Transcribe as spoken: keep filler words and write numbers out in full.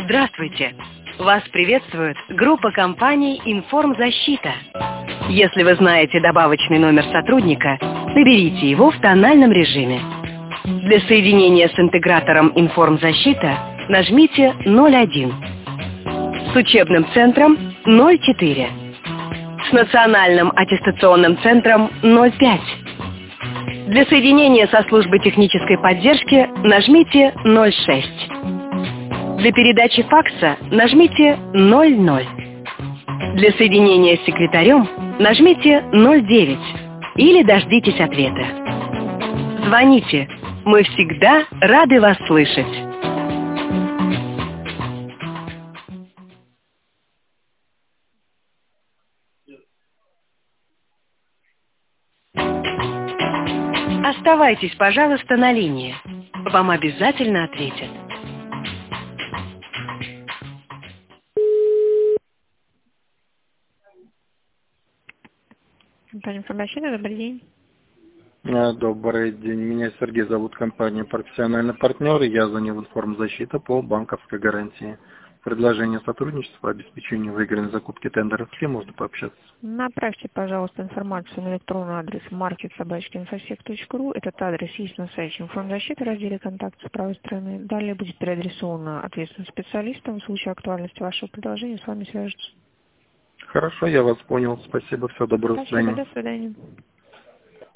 Здравствуйте! Вас приветствует группа компаний «Информзащита». Если вы знаете добавочный номер сотрудника, наберите его в тональном режиме. Для соединения с интегратором «Информзащита» нажмите ноль один. С учебным центром ноль четыре. С национальным аттестационным центром ноль пять. Для соединения со службой технической поддержки нажмите ноль шесть. Для передачи факса нажмите ноль ноль. Для соединения с секретарем нажмите ноль девять или дождитесь ответа. Звоните, мы всегда рады вас слышать. Оставайтесь, пожалуйста, на линии. Вам обязательно ответят. Компания «Информзащита», добрый день. А, Добрый день. Меня Сергей зовут, компания «Профессиональный партнер». Я занял информзащиту по банковской гарантии. Предложение сотрудничества по обеспечению выигранной закупки тендеров. С кем можно пообщаться? Направьте, пожалуйста, информацию на электронный адрес маркет собака инфосек точка ру. Этот адрес есть на сайте «Информзащиты» в разделе «Контакт» с правой стороны. Далее будет переадресовано ответственным специалистам. В случае актуальности вашего предложения с вами свяжутся. Хорошо, я вас понял. Спасибо. Всего доброго. До Спасибо, свидания. до свидания.